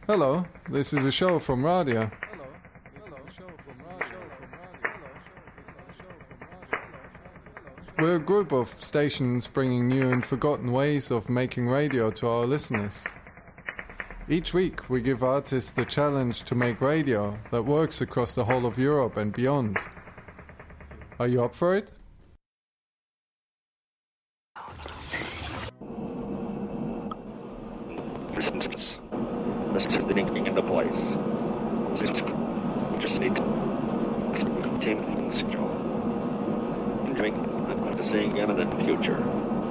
Hello, this is a show from Radio. We're a group of stations bringing new and forgotten ways of making radio to our listeners. Each week we give artists the challenge to make radio that works across the whole of Europe and beyond. Are you up for it? This is the thinking into place. Just need to drink. I'm going to see imminent future.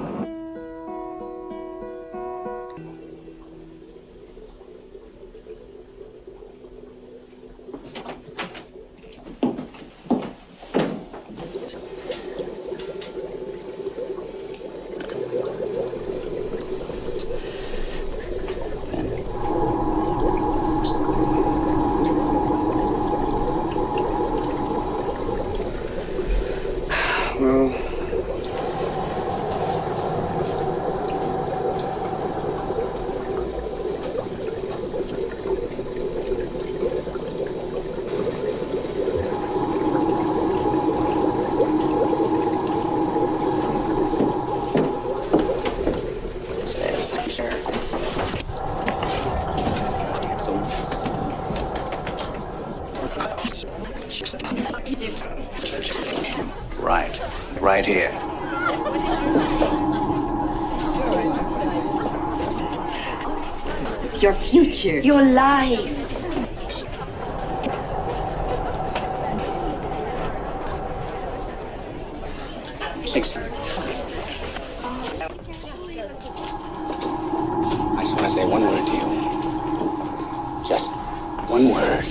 Right here. It's your future. Your life. I just want to say one word to you. Just one word.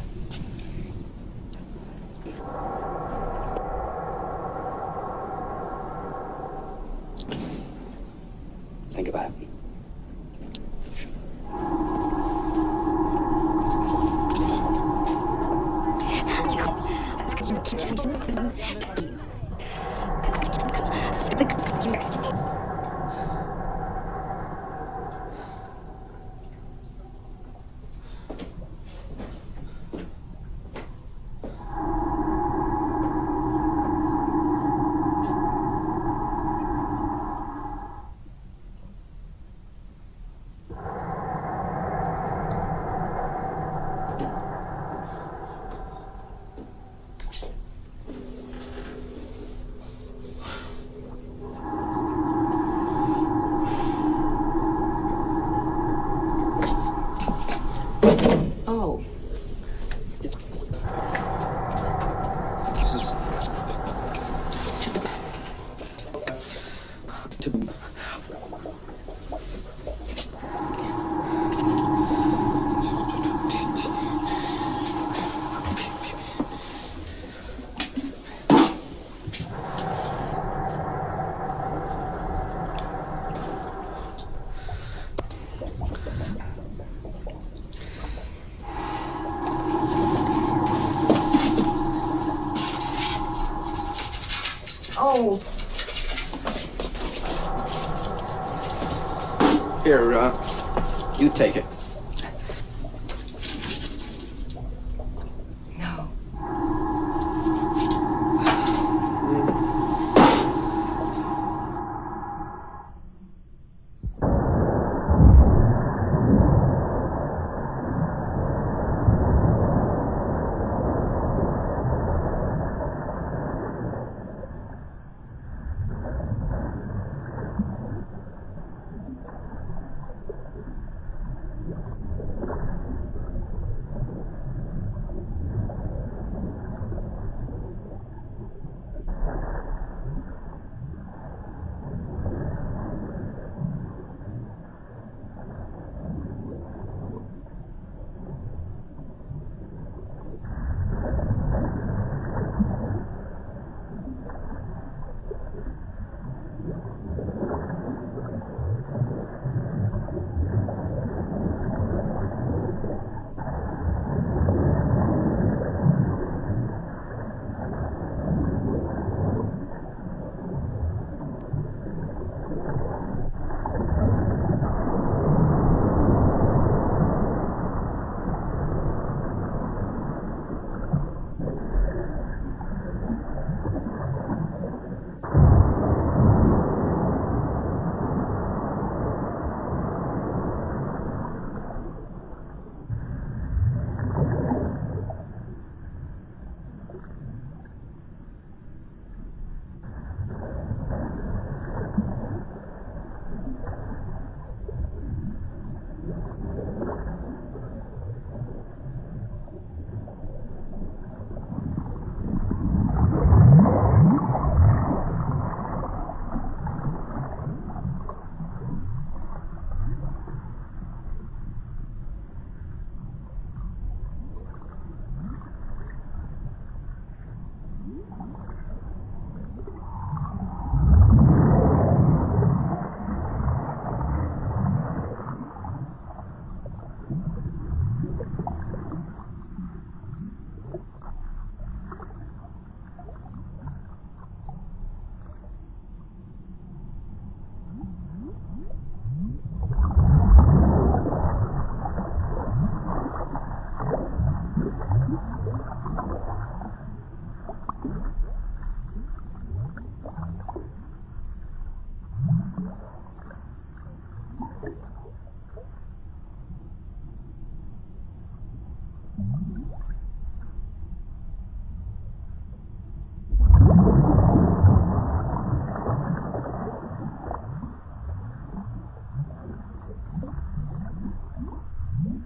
Think about it. Oh. Oh. Here, you take it. No.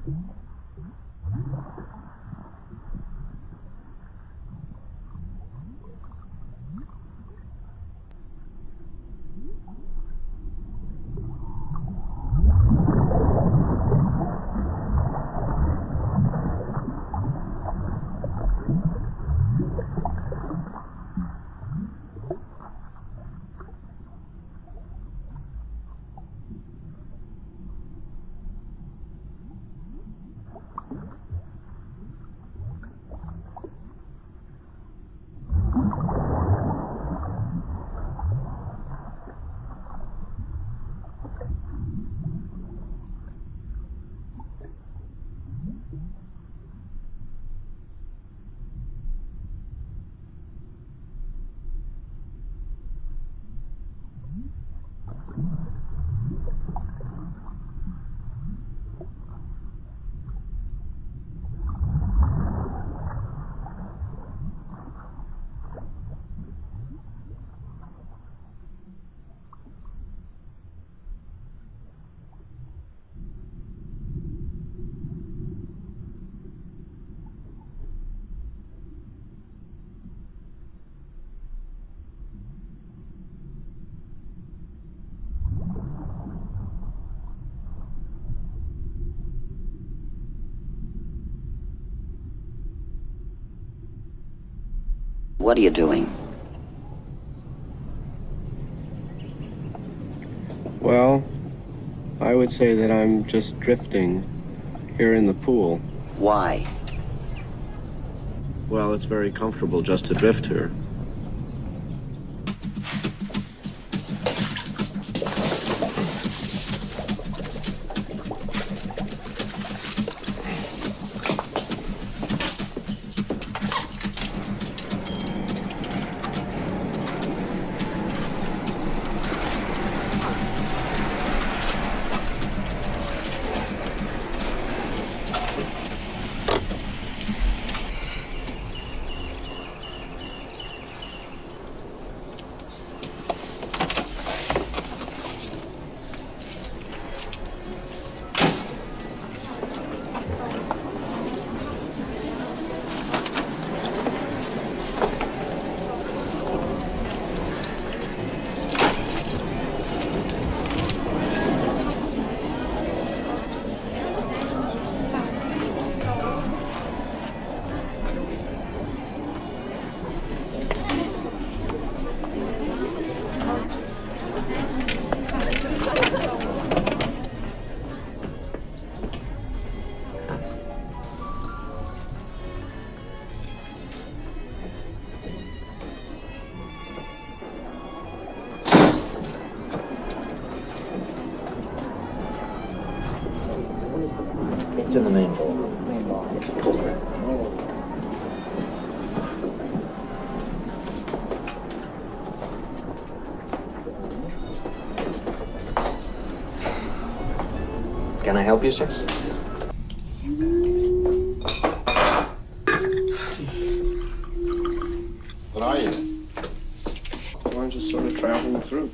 What are you doing? Well, I would say that I'm just drifting here in the pool. Why? Well, it's very comfortable just to drift here. It's in the main ball. Main ball. Just right. Can I help you, sir? What are you? I'm just sort of traveling through.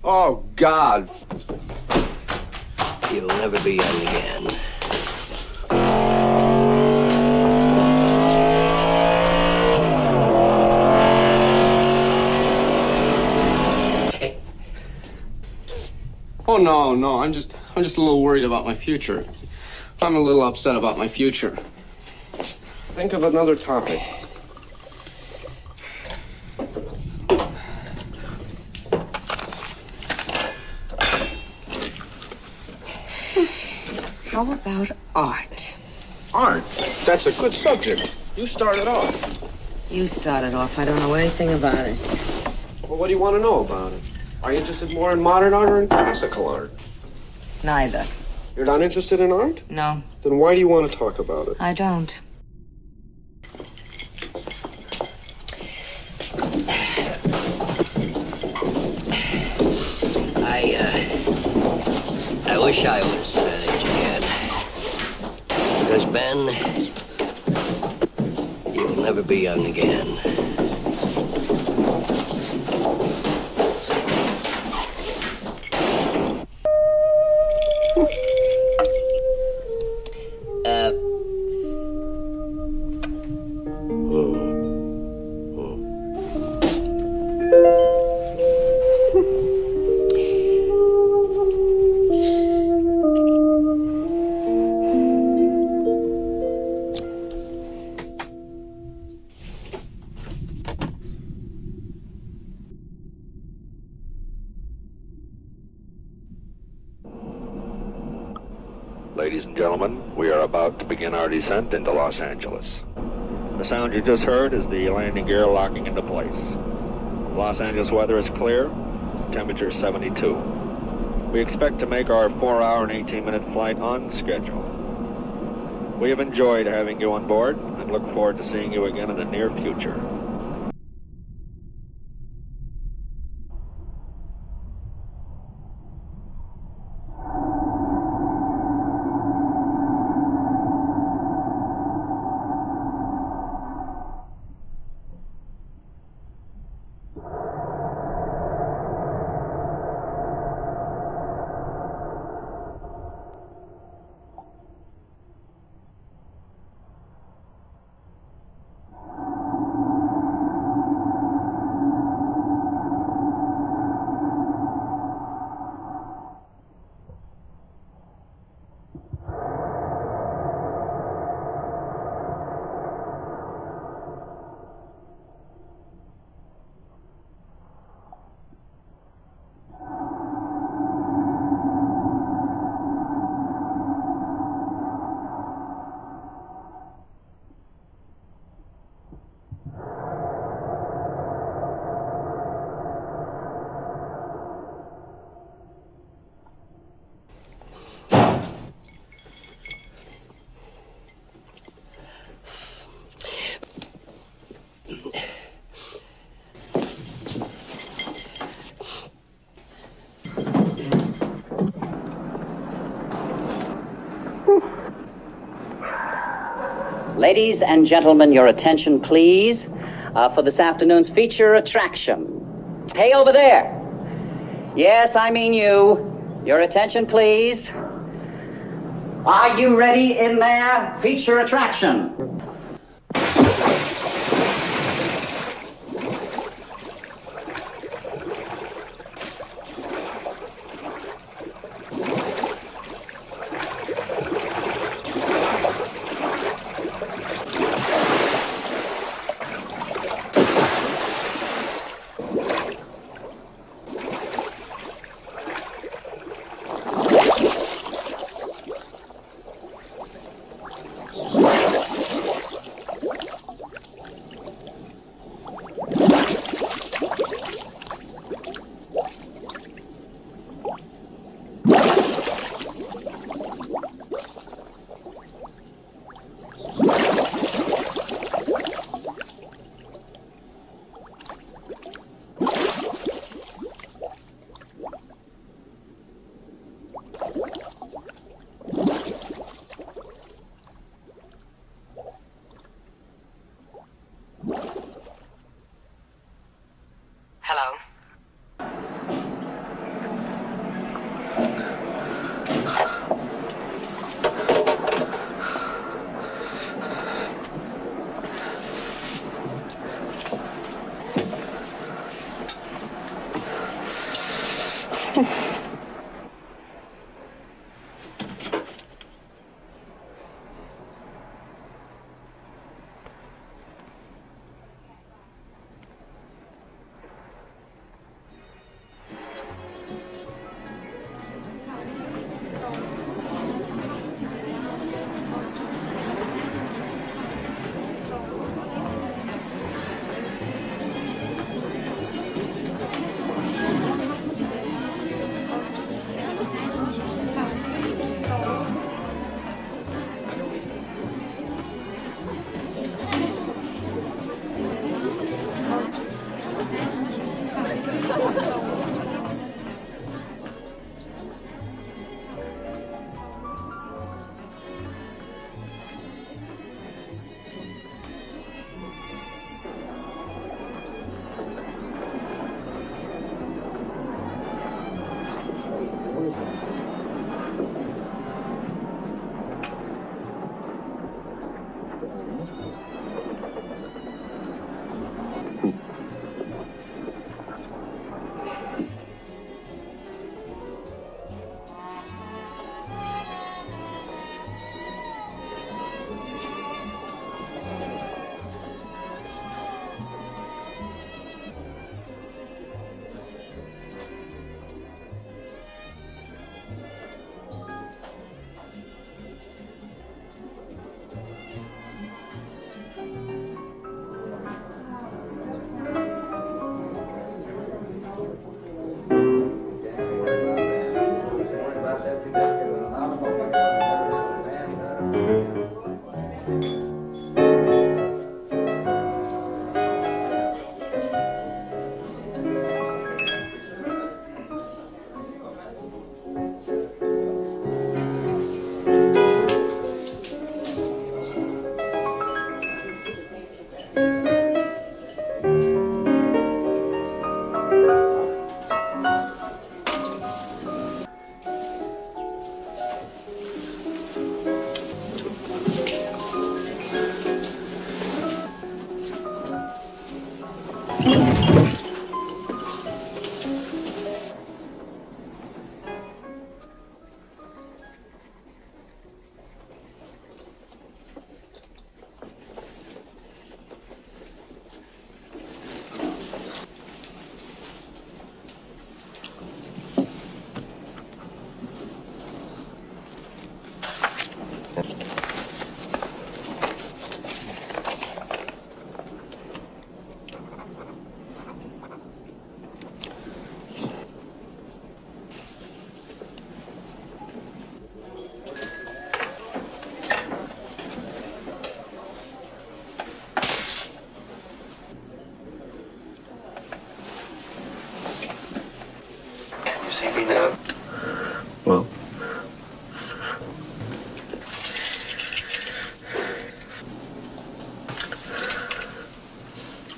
Oh, God. You'll never be young again. Oh, no. I'm just a little worried about my future. I'm a little upset about my future. Think of another topic. How about art? Art? That's a good subject. You started off. You started off. I don't know anything about it. Well, what do you want to know about it? Are you interested more in modern art or in classical art? Neither. You're not interested in art? No, Then why do you want to talk about it? I don't. I wish I was that age again. Because, Ben, you'll never be young again. Ladies and gentlemen, we are about to begin our descent into Los Angeles. The sound you just heard is the landing gear locking into place. Los Angeles weather is clear, temperature 72. We expect to make our 4-hour and 18-minute flight on schedule. We have enjoyed having you on board and look forward to seeing you again in the near future. Ladies and gentlemen, your attention, please, for this afternoon's feature attraction. Hey, over there. Yes, I mean you. Your attention, please. Are you ready in there? Feature attraction.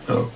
Oh.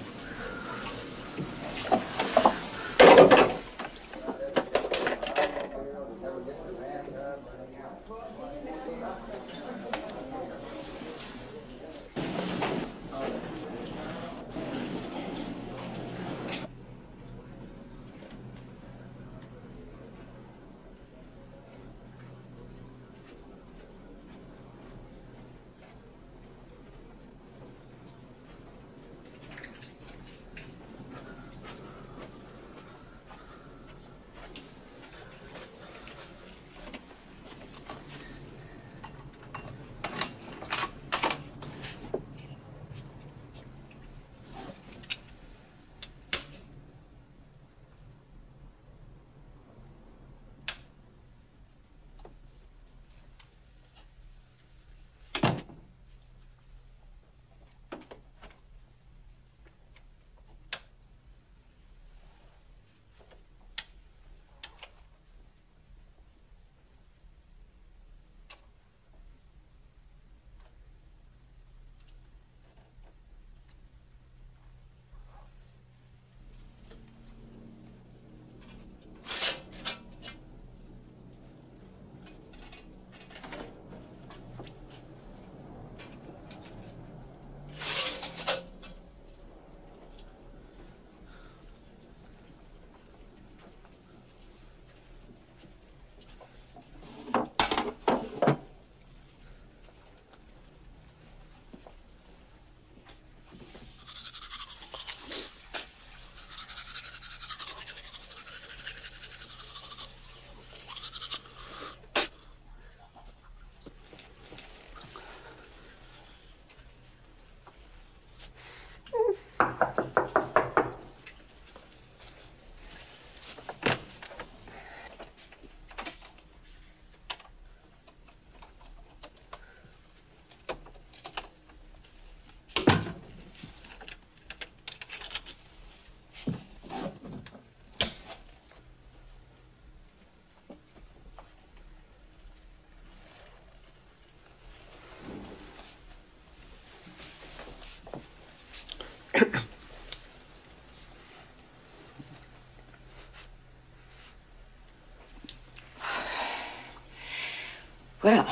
Well,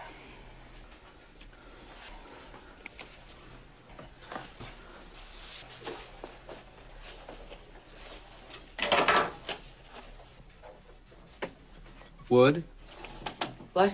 Wood? what?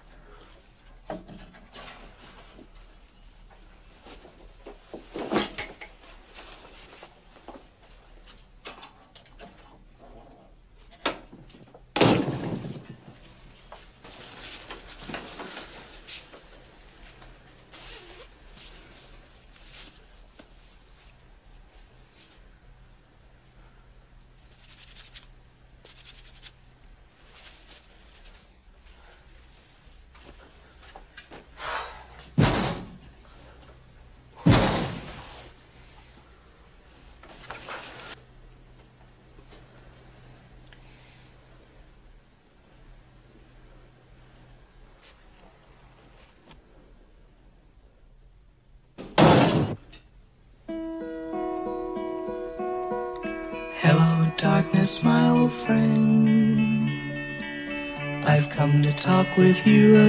Hello, darkness, my old friend. I've come to talk with you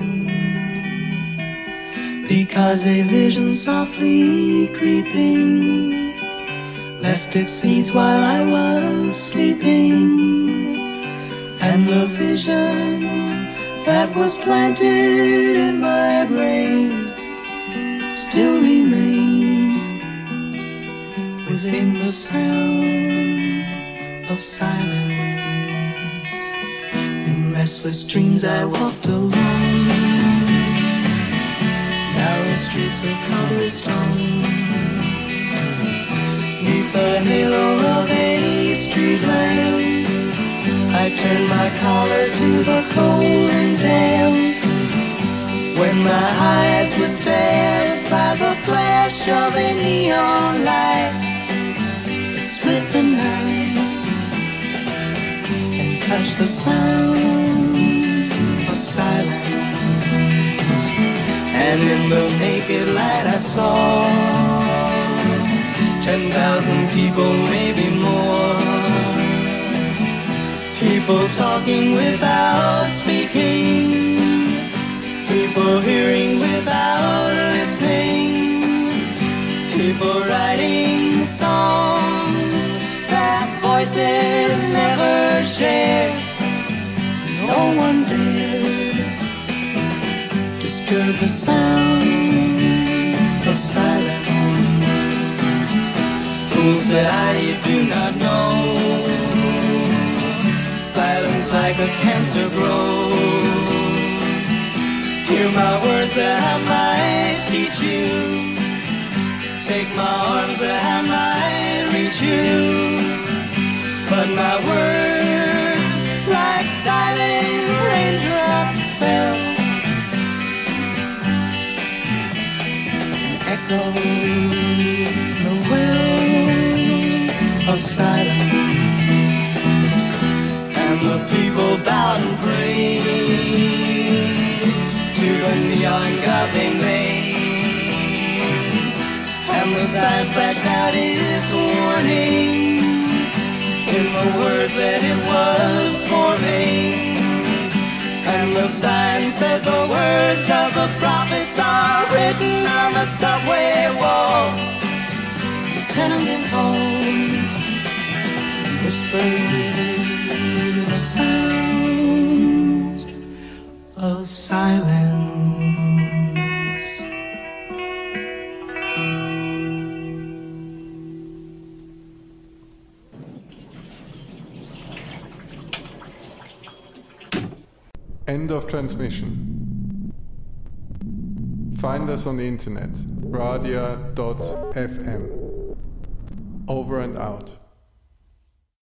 again, because a vision softly creeping left its seeds while I was sleeping, and the vision that was planted in my brain still remains within the sound of silence. In restless dreams I walked alone, narrow streets of cobblestone, neath the halo of a street lamp. I turned my collar to the cold and damp, when my eyes were stared by the flash of a neon light that split the night and touched the sound of silence. And in the naked light I saw 10,000 people, maybe more. People talking without speaking. People hearing without listening. People writing songs that voices never share. No one dared disturb the sound of silence. Fools said I do not know. Silence like a cancer grows. Hear my words that I might teach you. Take my arms that I might reach you. But my words like silent raindrops fell. Echo the wells of silence. And the people bowed and prayed to the neon god they made. And the sign flashed out its warning in the words that it was forming. And the sign said the words of the prophets are written on the subway walls, the tenement halls, whispering the sounds of silence. End of transmission. Find us on the internet, radia.fm. Over and out.